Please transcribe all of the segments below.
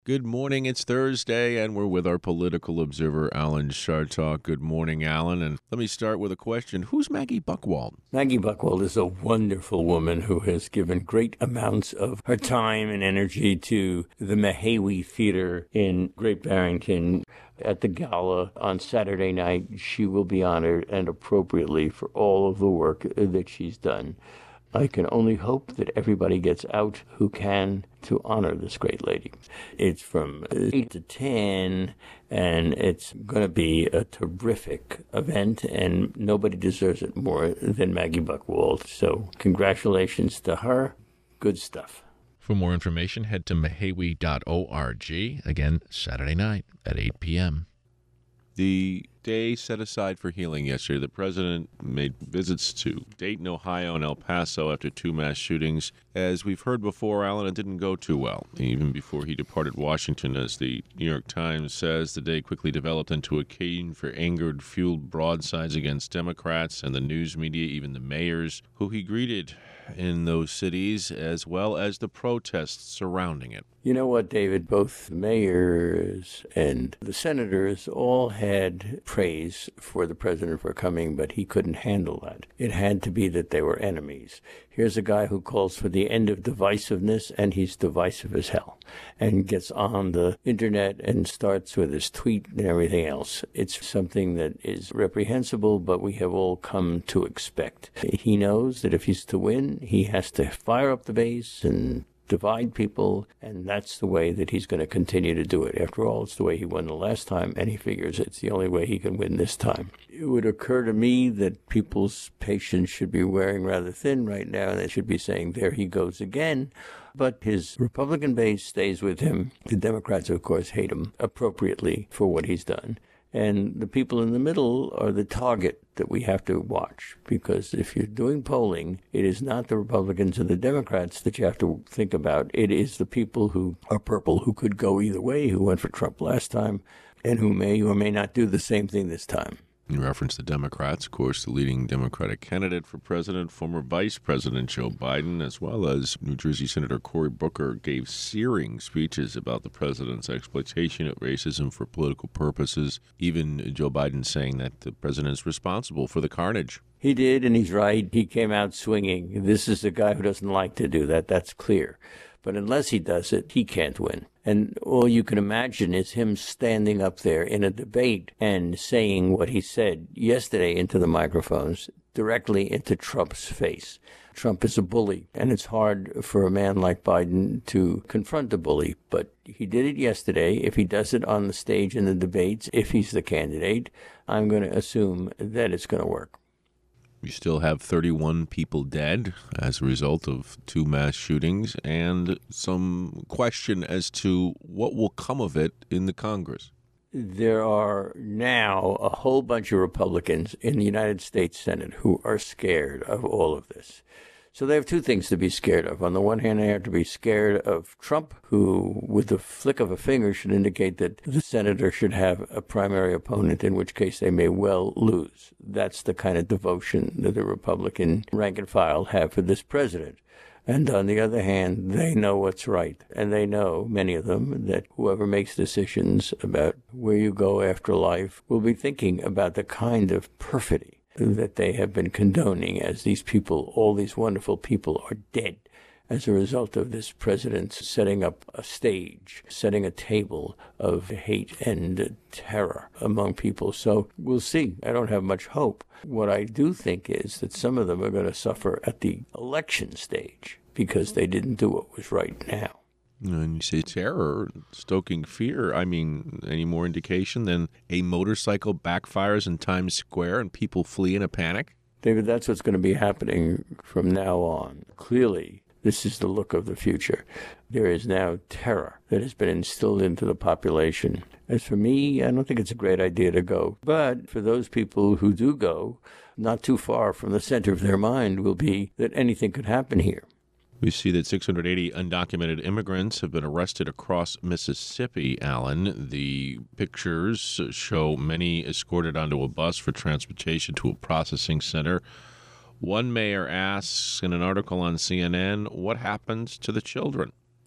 Good morning. It's Thursday, and we're with our political observer, Alan Chartock. Good morning, Alan. And let me start with a question. Who's Maggie Buchwald? Maggie Buchwald is a wonderful woman who has given great amounts of her time and energy to the Mahawi Theater in Great Barrington. At the gala on Saturday night, she will be honored, and appropriately, for all of the work that she's done. I can only hope that everybody gets out who can to honor this great lady. It's from 8 to 10, and it's going to be a terrific event, and nobody deserves it more than Maggie Buchwald. So congratulations to her. Good stuff. For more information, head to mahawi.org. Again, Saturday night at 8 p.m. The day set aside for healing yesterday, the president made visits to Dayton, Ohio, and El Paso after two mass shootings. As we've heard before, Alan, it didn't go too well, even before he departed Washington. As the New York Times says, the day quickly developed into a occasion for angered, fueled broadsides against Democrats and the news media, even the mayors, who he greeted in those cities, as well as the protests surrounding it. You know what, David? Both the mayors and the senators all had praise for the president for coming, but he couldn't handle that. It had to be that they were enemies. Here's a guy who calls for the end of divisiveness, and he's divisive as hell, and gets on the internet and starts with his tweet and everything else. It's something that is reprehensible, but we have all come to expect. He knows that if he's to win, he has to fire up the base and divide people, and that's the way that he's going to continue to do it. After all, it's the way he won the last time, and he figures it's the only way he can win this time. It would occur to me that people's patience should be wearing rather thin right now, and they should be saying, there he goes again. But his Republican base stays with him. The Democrats, of course, hate him appropriately for what he's done. And the people in the middle are the target that we have to watch, because if you're doing polling, it is not the Republicans and the Democrats that you have to think about. It is the people who are purple, who could go either way, who went for Trump last time, and who may or may not do the same thing this time. You reference the Democrats, of course, the leading Democratic candidate for president, former Vice President Joe Biden, as well as New Jersey Senator Cory Booker, gave searing speeches about the president's exploitation of racism for political purposes. Even Joe Biden saying that the president is responsible for the carnage. He did, and he's right. He came out swinging. This is a guy who doesn't like to do that. That's clear. But unless he does it, he can't win. And all you can imagine is him standing up there in a debate and saying what he said yesterday into the microphones, directly into Trump's face. Trump is a bully, and it's hard for a man like Biden to confront a bully. But he did it yesterday. If he does it on the stage in the debates, if he's the candidate, I'm going to assume that it's going to work. We still have 31 people dead as a result of two mass shootings, and some question as to what will come of it in the Congress. There are now a whole bunch of Republicans in the United States Senate who are scared of all of this. So they have two things to be scared of. On the one hand, they have to be scared of Trump, who, with the flick of a finger, should indicate that the senator should have a primary opponent, in which case they may well lose. That's the kind of devotion that the Republican rank and file have for this president. And on the other hand, they know what's right. And they know, many of them, that whoever makes decisions about where you go after life will be thinking about the kind of perfidy that they have been condoning as these people, all these wonderful people, are dead as a result of this president setting up a stage, setting a table of hate and terror among people. So we'll see. I don't have much hope. What I do think is that some of them are going to suffer at the election stage because they didn't do what was right now. And you say terror, stoking fear. I mean, any more indication than a motorcycle backfires in Times Square and people flee in a panic? David, that's what's going to be happening from now on. Clearly, this is the look of the future. There is now terror that has been instilled into the population. As for me, I don't think it's a great idea to go. But for those people who do go, not too far from the center of their mind will be that anything could happen here. We see that 680 undocumented immigrants have been arrested across Mississippi, Alan. The pictures show many escorted onto a bus for transportation to a processing center. One mayor asks in an article on CNN, what happens to the children?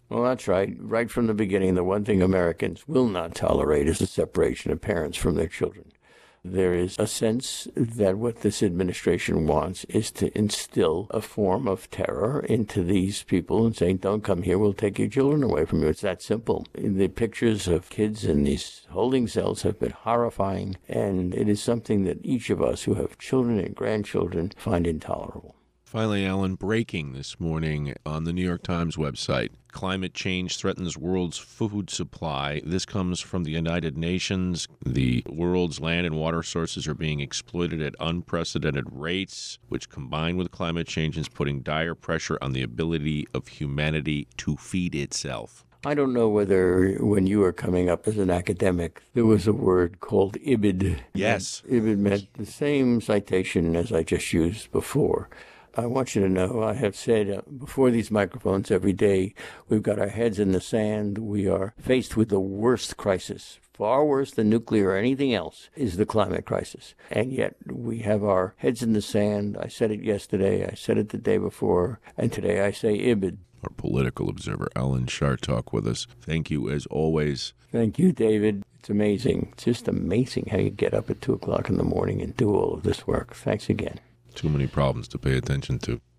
Well, that's right. Right from the beginning, the one thing Americans will not tolerate is the separation of parents from their children. There is a sense that what this administration wants is to instill a form of terror into these people and saying, don't come here, we'll take your children away from you. It's that simple. The pictures of kids in these holding cells have been horrifying, and it is something that each of us who have children and grandchildren find intolerable. Finally, Alan, breaking this morning on the New York Times website. Climate change threatens world's food supply. This comes from the United Nations. The world's land and water sources are being exploited at unprecedented rates, which combined with climate change is putting dire pressure on the ability of humanity to feed itself. I don't know whether when you were coming up as an academic, there was a word called IBID. Yes. IBID meant the same citation as I just used before. I want you to know, I have said before these microphones every day, we've got our heads in the sand. We are faced with the worst crisis, far worse than nuclear or anything else, is the climate crisis. And yet we have our heads in the sand. I said it yesterday, I said it the day before, and today I say IBID. Our political observer, Alan Chartock, with us. Thank you, as always. Thank you, David. It's amazing. It's just amazing how you get up at 2 o'clock in the morning and do all of this work. Thanks again. Too many problems to pay attention to.